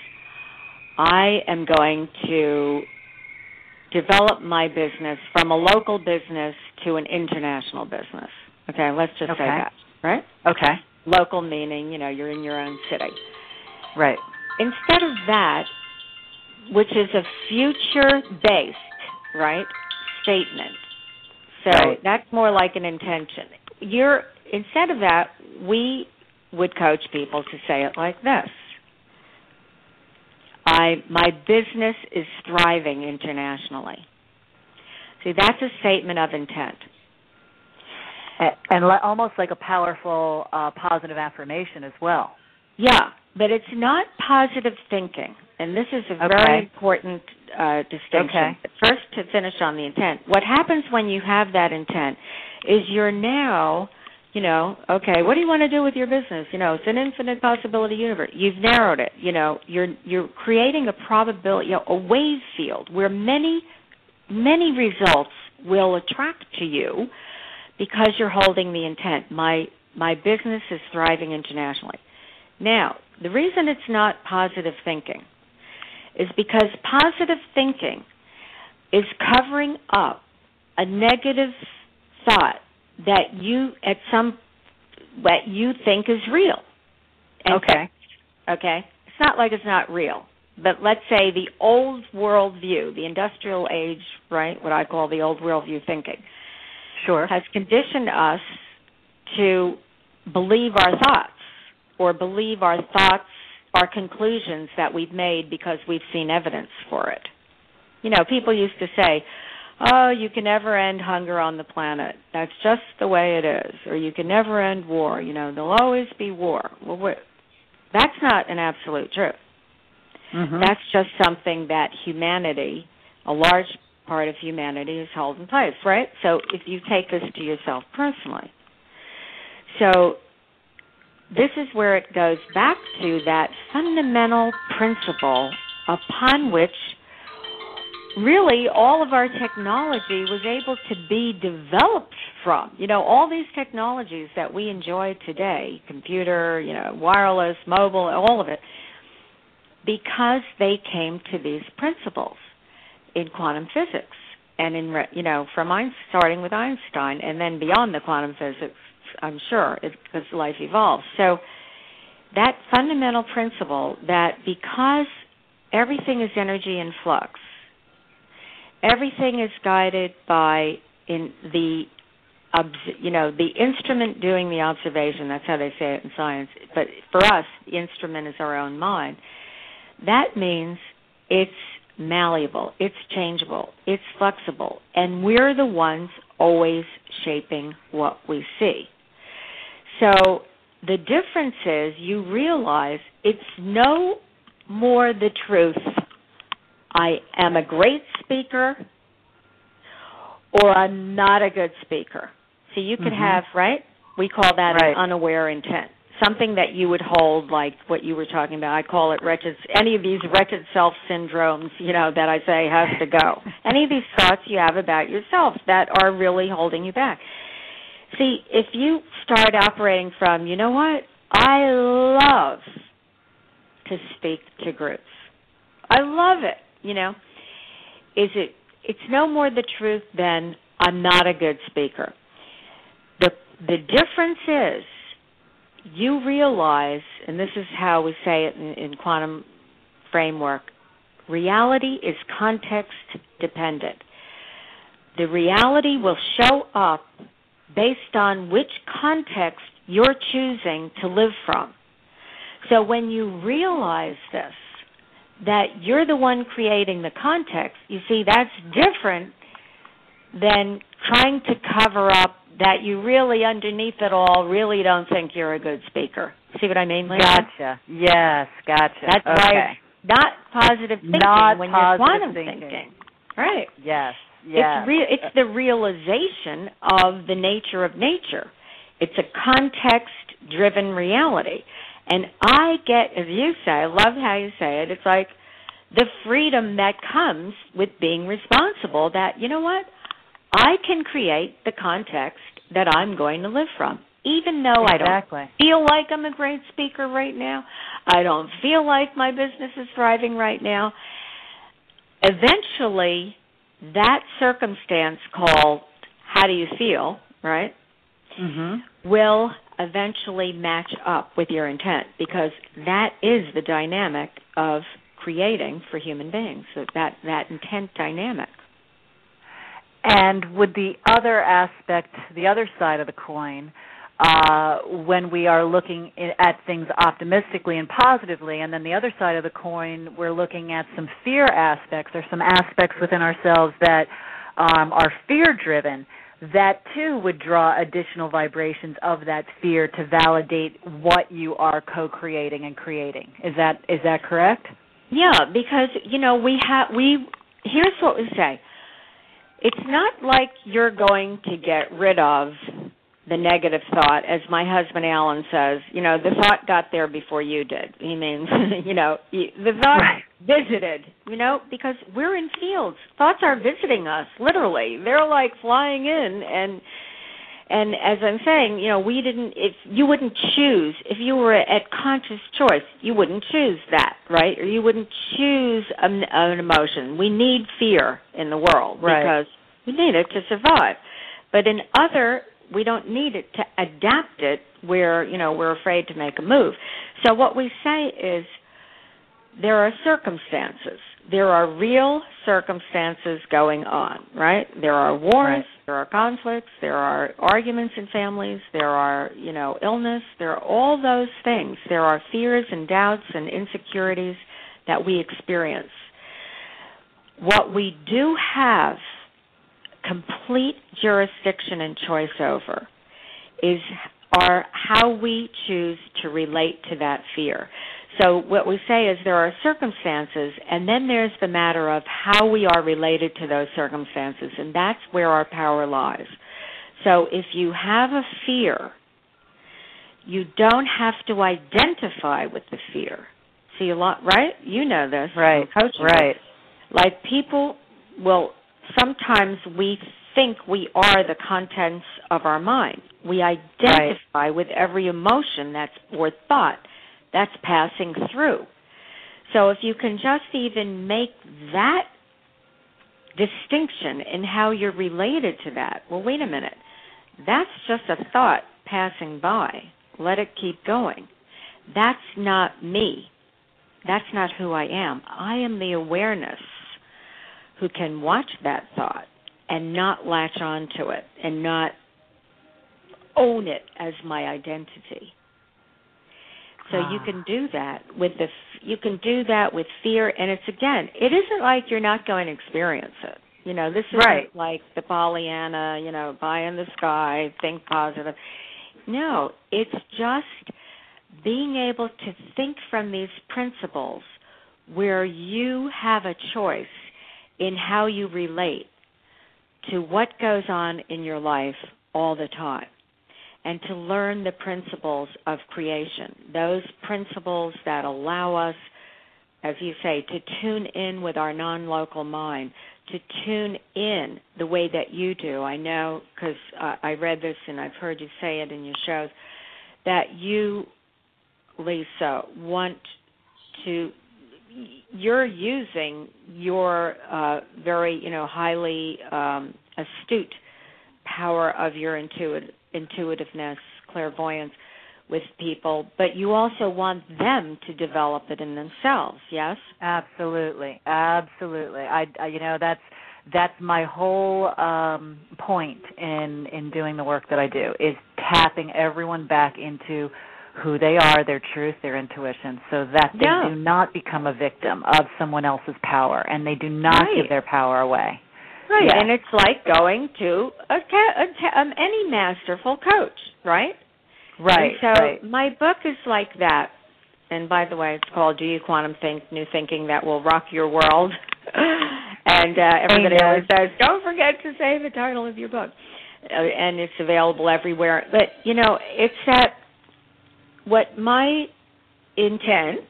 I am going to develop my business from a local business to an international business. Okay, let's just okay. say that, right? Okay. Local meaning, you know, you're in your own city. Right. Instead of that, which is a future-based, right, statement. So right. that's more like an intention. You're instead of that, we would coach people to say it like this. I my business is thriving internationally. See, that's a statement of intent. And le- almost like a powerful uh, positive affirmation as well. Yeah, but it's not positive thinking. And this is a okay. very important uh, distinction. Okay. First, to finish on the intent. What happens when you have that intent is you're now, you know, okay, what do you want to do with your business? You know, it's an infinite possibility universe. You've narrowed it. You know, you're you're creating a probability, you know, a wave field where many, many results will attract to you because you're holding the intent. My my business is thriving internationally. Now, the reason it's not positive thinking is because positive thinking is covering up a negative thought that you at some what you think is real. And okay. Okay? It's not like it's not real. But let's say the old world view, the industrial age, right, what I call the old world view thinking, sure, has conditioned us to believe our thoughts or believe our thoughts are conclusions that we've made because we've seen evidence for it. You know, people used to say, oh, you can never end hunger on the planet. That's just the way it is. Or you can never end war. You know, there'll always be war. Well, that's not an absolute truth. Mm-hmm. That's just something that humanity, a large part of humanity, is held in place, right? So if you take this to yourself personally. So this is where it goes back to that fundamental principle upon which really all of our technology was able to be developed from. You know, all these technologies that we enjoy today, computer, you know, wireless, mobile, all of it, because they came to these principles in quantum physics and in, you know, from Einstein, starting with Einstein and then beyond the quantum physics, I'm sure, because life evolves. So that fundamental principle that because everything is energy in flux, everything is guided by in the, you know, the instrument doing the observation. That's how they say it in science. But for us, the instrument is our own mind. That means it's malleable, it's changeable, it's flexible, and we're the ones always shaping what we see. So the difference is you realize it's no more the truth, I am a great speaker or I'm not a good speaker. So you could mm-hmm. have, right? We call that right. an unaware intent. Something that you would hold, like what you were talking about. I call it wretched, any of these wretched self syndromes, you know, that I say has to go. Any of these thoughts you have about yourself that are really holding you back. See, if you start operating from, you know what, I love to speak to groups. I love it, you know. Is it, it's no more the truth than I'm not a good speaker. The the difference is, you realize, and this is how we say it in, in quantum framework, reality is context dependent. The reality will show up based on which context you're choosing to live from. So when you realize this, that you're the one creating the context, you see, that's different than trying to cover up that you really, underneath it all, really don't think you're a good speaker. See what I mean, Lisa? Gotcha. Yes, gotcha. That's okay. why it's not positive thinking not when positive you're quantum thinking. thinking. Right. Yes, yes. It's, re- it's the realization of the nature of nature. It's a context-driven reality. And I get, as you say, I love how you say it, it's like the freedom that comes with being responsible that, you know what, I can create the context that I'm going to live from. Even though exactly. I don't feel like I'm a great speaker right now, I don't feel like my business is thriving right now, eventually that circumstance called how do you feel, right, mm-hmm. will eventually match up with your intent because that is the dynamic of creating for human beings, so that, that intent dynamic. And with the other aspect, the other side of the coin, uh, when we are looking at things optimistically and positively, and then the other side of the coin, we're looking at some fear aspects or some aspects within ourselves that um, are fear-driven, that too would draw additional vibrations of that fear to validate what you are co-creating and creating. Is that is that correct? Yeah, because, you know, we have, we, here's what we say. It's not like you're going to get rid of the negative thought, as my husband Alan says, you know, the thought got there before you did. He means, you know, the thought right. visited, you know, because we're in fields. Thoughts are visiting us, literally. They're like flying in, and and as I'm saying, you know, we didn't, if you wouldn't choose, if you were at conscious choice, you wouldn't choose that, right? Or you wouldn't choose an, an emotion. We need fear in the world right. because we need it to survive. But in other, we don't need it to adapt it where, you know, we're afraid to make a move. So what we say is there are circumstances. There are real circumstances going on, right? There are wars, right. there are conflicts, there are arguments in families, there are, you know, illness, there are all those things. There are fears and doubts and insecurities that we experience. What we do have complete jurisdiction and choice over is our, how we choose to relate to that fear. So what we say is there are circumstances, and then there's the matter of how we are related to those circumstances, and that's where our power lies. So if you have a fear, you don't have to identify with the fear. See a lot, right? You know this. Right, right. Like people will, sometimes we think we are the contents of our mind. We identify right. with every emotion that's or thought that's passing through. So if you can just even make that distinction in how you're related to that, well, wait a minute, that's just a thought passing by. Let it keep going. That's not me. That's not who I am. I am the awareness who can watch that thought and not latch on to it and not own it as my identity. So ah. you can do that with the you can do that with fear, and it's again, it isn't like you're not going to experience it. You know, this isn't right. like the Pollyanna, you know, pie in the sky, think positive. No, it's just being able to think from these principles where you have a choice in how you relate to what goes on in your life all the time, and to learn the principles of creation, those principles that allow us, as you say, to tune in with our non-local mind, to tune in the way that you do. I know, because uh, I read this and I've heard you say it in your shows, that you, Lisa, want to, you're using your uh, very, you know, highly um, astute power of your intuitive, intuitiveness, clairvoyance with people, but you also want them to develop it in themselves, yes? Absolutely, absolutely. I, I you know, that's that's my whole um, point in in doing the work that I do, is tapping everyone back into who they are, their truth, their intuition, so that they yeah. do not become a victim of someone else's power, and they do not right. give their power away. Right, yes. And it's like going to a, a, a um, any masterful coach, right? Right. And so right. my book is like that. And by the way, it's called Do You Quantum Think? New Thinking That Will Rock Your World. and uh, everybody Amen. always says, don't forget to say the title of your book. Uh, and it's available everywhere. But, you know, it's that what my intent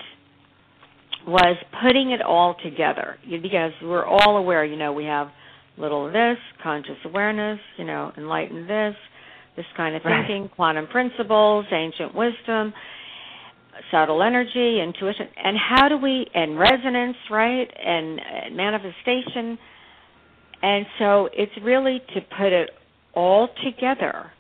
was putting it all together. Because we're all aware, you know, we have little of this, conscious awareness, you know, enlightened this, this kind of thinking, right. quantum principles, ancient wisdom, subtle energy, intuition, and how do we, and resonance, right, and, and manifestation. And so it's really to put it all together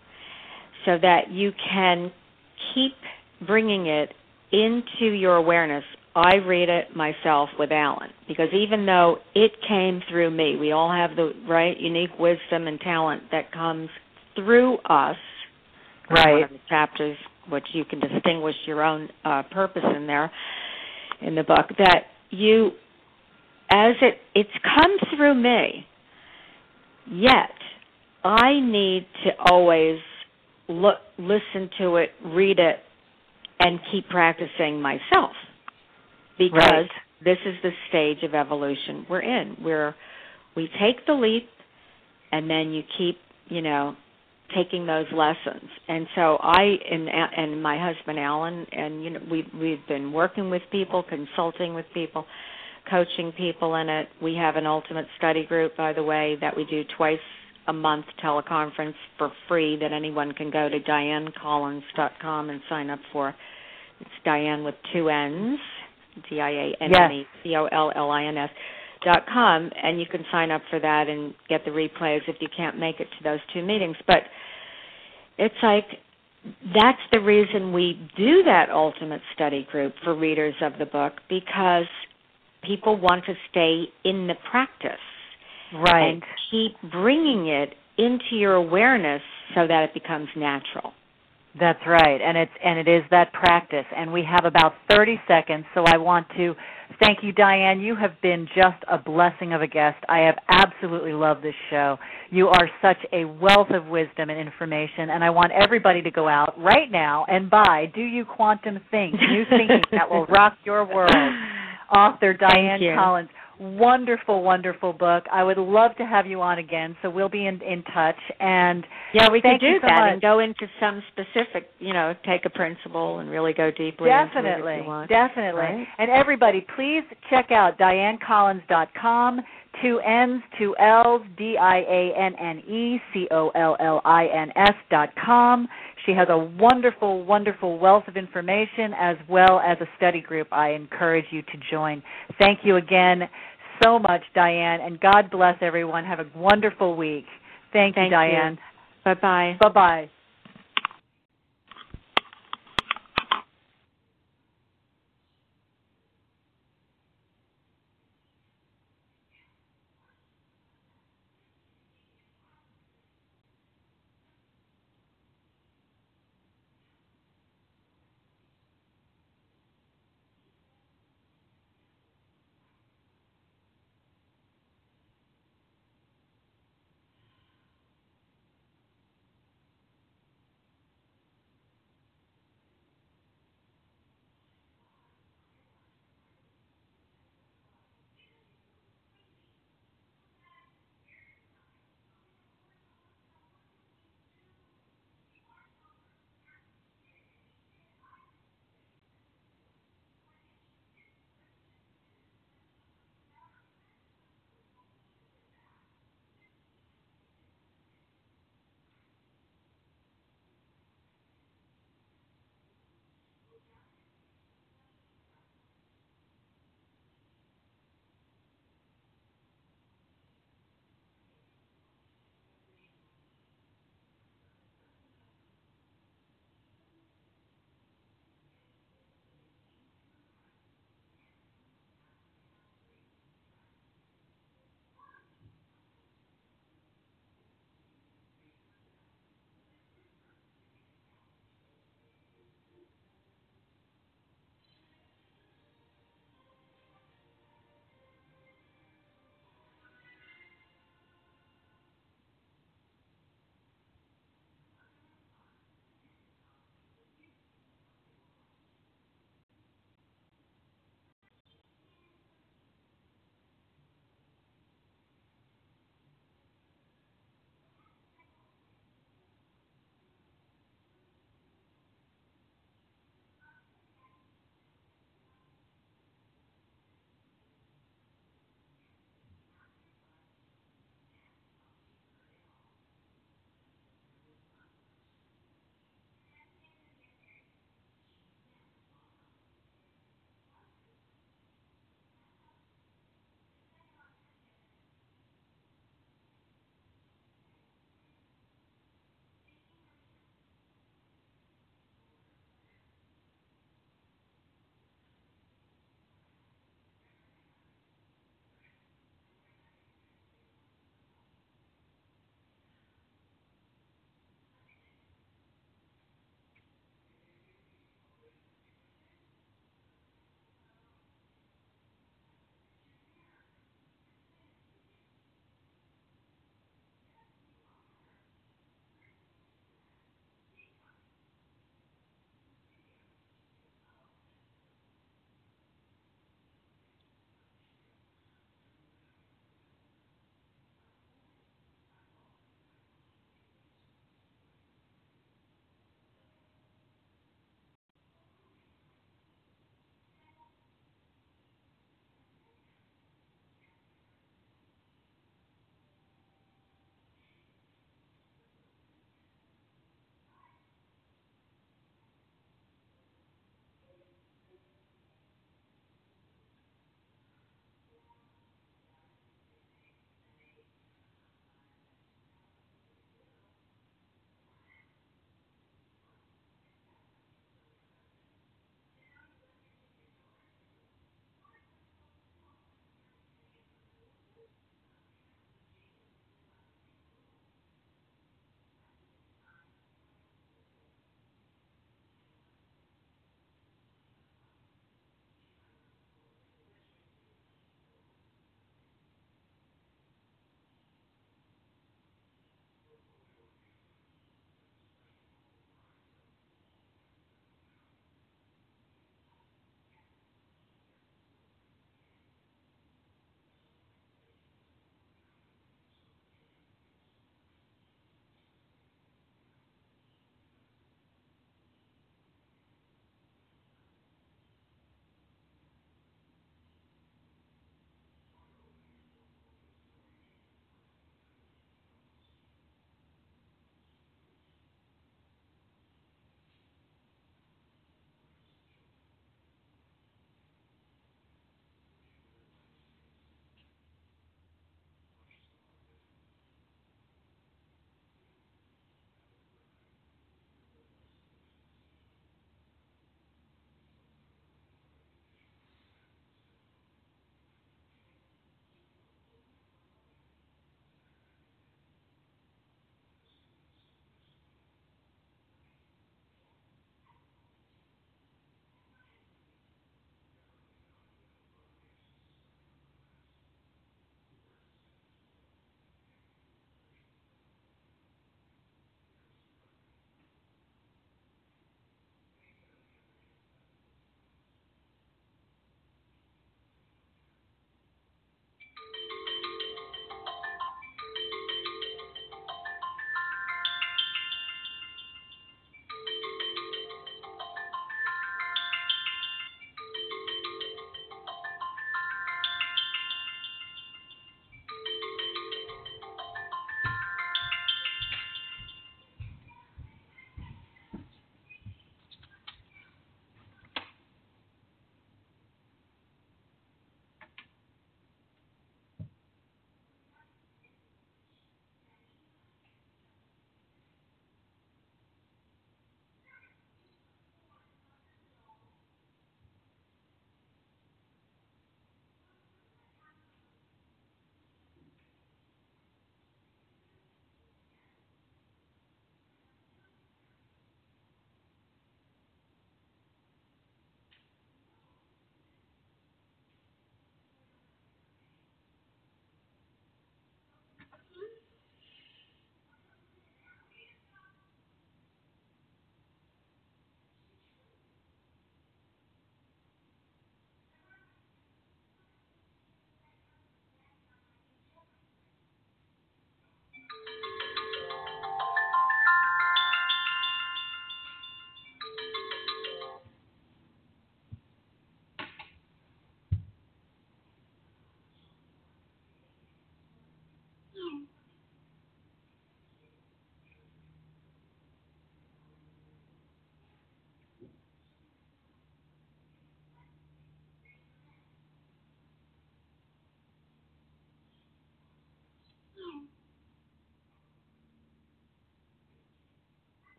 so that you can keep bringing it into your awareness. I read it myself with Alan, because even though it came through me, we all have the right unique wisdom and talent that comes through us. Right. One of the chapters, which you can distinguish your own uh, purpose in there in the book, that you, as it, it's come through me, yet I need to always look, listen to it, read it, and keep practicing myself. Because right. this is the stage of evolution we're in, where we take the leap, and then you keep, you know, taking those lessons. And so I and and my husband Alan, and you know, we we've been working with people, consulting with people, coaching people in it. We have an Ultimate Study Group, by the way, that we do twice a month teleconference for free that anyone can go to diane collins dot com and sign up for. It's Diane with two N's, D I A N N E C O L L I N S dot com, and you can sign up for that and get the replays if you can't make it to those two meetings. But it's like that's the reason we do that Ultimate Study Group for readers of the book, because people want to stay in the practice. Right. And keep bringing it into your awareness so that it becomes natural. That's right, and it's and it is that practice. And we have about thirty seconds, so I want to thank you, Diane. You have been just a blessing of a guest. I have absolutely loved this show. You are such a wealth of wisdom and information, and I want everybody to go out right now and buy Do You Quantum Think? New Thinking That Will Rock Your World. Author Diane Collins. Wonderful, wonderful book. I would love to have you on again, so we'll be in, in touch. And yeah, we could do so that much. and go into some specific, you know, take a principle and really go deeply definitely, into it if you want. Definitely. Right? And everybody, please check out diane collins dot com, two N's, two L's, D I A N N E C O L L I N S dot com. She has a wonderful, wonderful wealth of information as well as a study group I encourage you to join. Thank you again so much, Diane, and God bless everyone. Have a wonderful week. Thank you, Thank Diane. You. Bye-bye. Bye-bye.